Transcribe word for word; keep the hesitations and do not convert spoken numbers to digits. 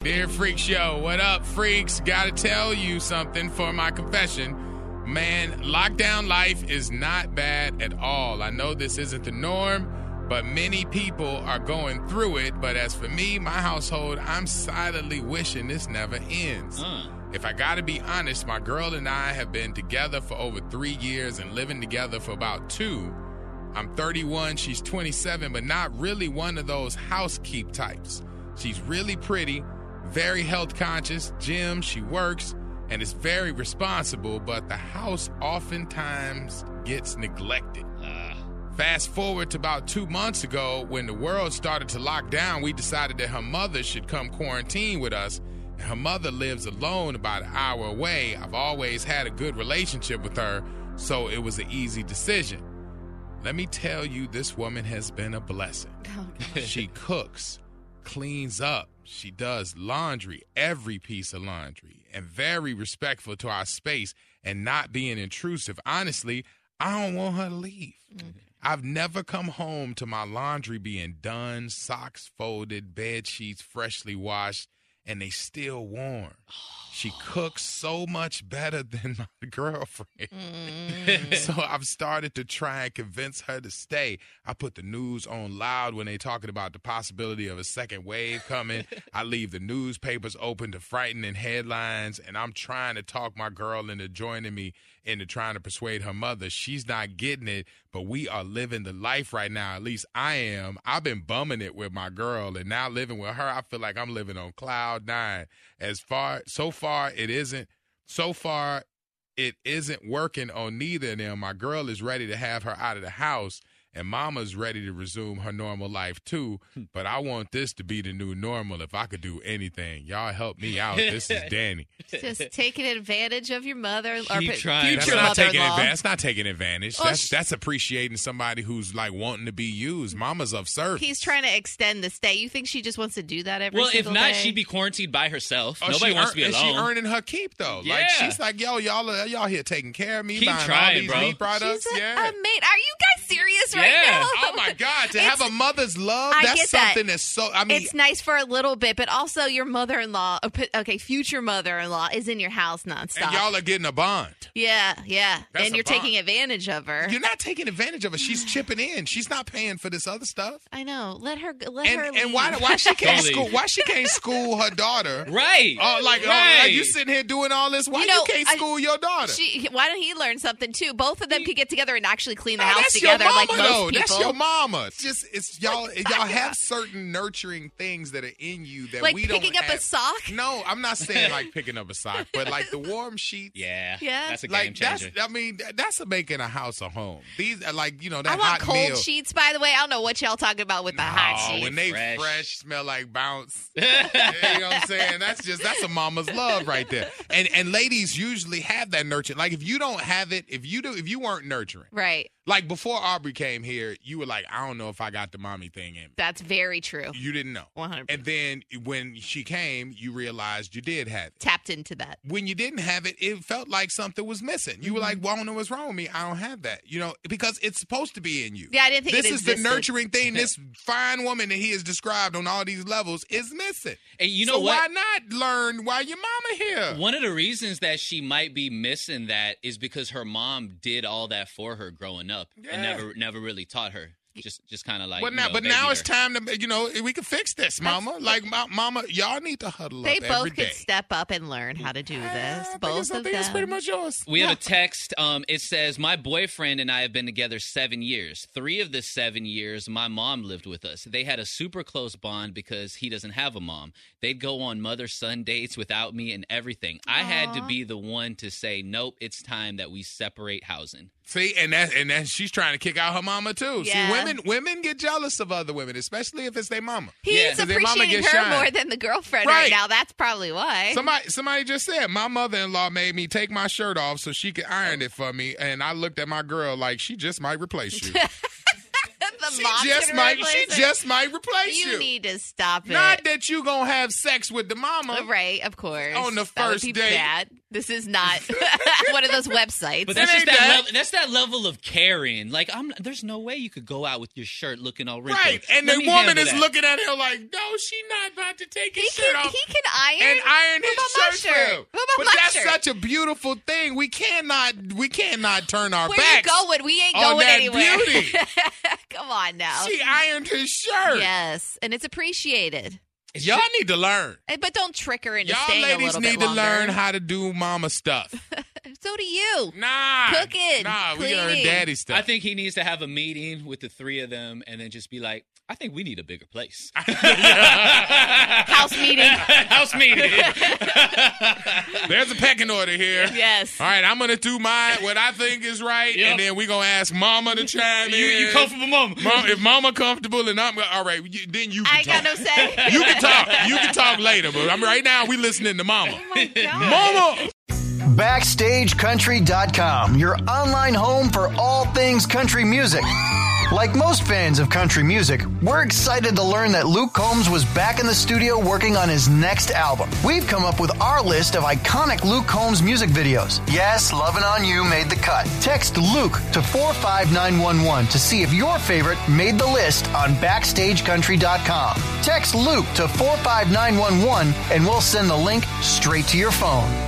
Dear Freak Show, what up, freaks? Gotta tell you something for my confession. Man, lockdown life is not bad at all. I know this isn't the norm, but many people are going through it. But as for me, my household, I'm silently wishing this never ends. Uh. If I gotta be honest, my girl and I have been together for over three years and living together for about two. I'm thirty-one, she's twenty-seven, but not really one of those housekeep types. She's really pretty, very health conscious, gym, she works, and is very responsible, but the house oftentimes gets neglected. Uh. Fast forward to about two months ago, when the world started to lock down, we decided that her mother should come quarantine with us. And her mother lives alone about an hour away. I've always had a good relationship with her, so it was an easy decision. Let me tell you, this woman has been a blessing. Oh, she cooks, cleans up, she does laundry, every piece of laundry, and very respectful to our space and not being intrusive. Honestly, I don't want her to leave. Okay. I've never come home to my laundry being done, socks folded, bed sheets freshly washed, and they still warm. She cooks so much better than my girlfriend. Mm. So I've started to try and convince her to stay. I put the news on loud when they're talking about the possibility of a second wave coming. I leave the newspapers open to frightening headlines, and I'm trying to talk my girl into joining me into trying to persuade her mother. She's not getting it, but we are living the life right now. At least I am. I've been bumming it with my girl, and now living with her, I feel like I'm living on cloud nine. As far, so far, it isn't. So far, it isn't working on neither of them. My girl is ready to have her out of the house, and mama's ready to resume her normal life too. But I want this to be the new normal. If I could do anything, y'all help me out. This is Danny. Just taking advantage of your mother or Keep trying. future That's not taking mother-in-law. advantage. That's not taking advantage. Well, that's sh- that's appreciating somebody who's like wanting to be used. Mama's of service. He's trying to extend the stay. You think she just wants to do that every well, if single not, day? she'd be quarantined by herself. Oh, Nobody she wants earn- to be and alone. She earning her keep though. Yeah. Like she's like, yo, y'all, are, y'all here taking care of me, Keep buying trying, all these bro. meat products. She's a, yeah. a mate. Are you guys serious right Yeah. now? Oh my God! To It's- have a mother's love, I that's get that. something that's so. I mean, It's nice for a little bit, but also your mother-in-law, okay, future mother-in-law is in your house nonstop. and y'all are getting a bond. yeah, yeah, That's and a you're bond. taking advantage of her. You're not taking advantage of her. She's chipping in. She's not paying for this other stuff. I know. Let her. Let And her. Leave. and why why she can't Don't school? leave. Why she can't school her daughter? Right. Oh, like, oh, right. like you sitting here doing all this. Why You you, know, can't I- school your daughter? She, why don't he learn something too? Both of them could get together and actually clean the No, house that's together, your mama, like most though. people. That's your mama. It's just it's y'all. Y'all have certain nurturing things that are in you that Like we don't picking up a have. sock? No, I'm not saying like picking up a sock, but like the warm sheets. Yeah. Yeah. That's a game Like that's, changer. I mean, that- that's a making a house a home. These are like, you know, that I want hot cold meal. sheets, by the way. I don't know what y'all talking about with the hot Oh, sheets. when they Fresh. fresh. smell like bounce. You know what I'm saying? That's just that's a mama's love right there. And and ladies usually have that nurture. Like if you don't have it, if you do, if you weren't nurturing, Right. like before Aubrey came here, you were like, I don't know if I got the mommy thing in me. That's very true. You didn't know. one hundred percent. And then when she came, you realized you did have it. Tapped into that. When you didn't have it, it felt like something was missing. You were like, Mm-hmm. well, I don't know what's wrong with me. I don't have that. You know, because it's supposed to be in you. Yeah, I didn't think This it is existed. the nurturing thing. This fine woman that he has described on all these levels is missing. And you know so what? why not learn while your mama here? One of the reasons that she might be missing that is because her mom did all that for her growing up Yeah. and never never really taught her. Just just kind of like, But you now, know, but now babied it's her. time to, you know, we can fix this, mama. Like, ma- mama, y'all need to huddle They up both every could day. step up and learn how to do Yeah, this. I think Both it's- I of think it's pretty them. much yours. We have a text. Um, it says, my boyfriend and I have been together seven years. Three of the seven years, my mom lived with us. They had a super close bond because he doesn't have a mom. They'd go on mother-son dates without me and everything. I had to Aw. be the one to say, nope, it's time that we separate housing. See, and that and that she's trying to kick out her mama too. Yeah. See, women women get jealous of other women, especially if it's their mama. He's Yeah. 'Cause their mama appreciating get her shine. more than the girlfriend right, Right. now. That's probably why. Somebody somebody just said my mother-in-law made me take my shirt off so she could iron it for me, and I looked at my girl like she just might replace you. the she mom's just gonna might replace she her. just might replace you. You need to stop it. Not that you gonna have sex with the mama. Right, of course. On the That would first be date. bad. This is not one of those websites. But that's It just ain't that, that. level, that's that level of caring. Like, I'm. There's no way you could go out with your shirt looking all wrinkled. Right, and Let the me woman handle is that. looking at him like, no, she not about to take he his shirt can off. he can such a beautiful thing. We cannot we cannot turn our Where backs. you going? We ain't on going that anywhere. beauty. Come on now. She ironed his shirt. Yes, and it's appreciated. Y'all need to learn. Hey, but don't trick her into Y'all staying a ladies little need bit to longer. learn how to do mama stuff. So do you. Nah. Cooking, Nah, we learn cleaning. daddy stuff. I think he needs to have a meeting with the three of them and then just be like, I think we need a bigger place. House meeting. House meeting. There's a pecking order here. Yes. All right, I'm going to do my what I think is right, Yep. and then we're going to ask mama to chime you, in. you comfortable, mama? Mom, if mama comfortable and I'm all right, you, then you can I ain't talk. got no say. You can talk. You can talk later, but I'm right now we listening to mama. Oh my God. Mama. Backstage Country dot com, your online home for all things country music. Like most fans of country music, we're excited to learn that Luke Combs was back in the studio working on his next album. We've come up with our list of iconic Luke Combs music videos. Yes, Lovin' On You made the cut. Text Luke to four five nine one one to see if your favorite made the list on Backstage Country dot com. Text Luke to four five nine one one and we'll send the link straight to your phone.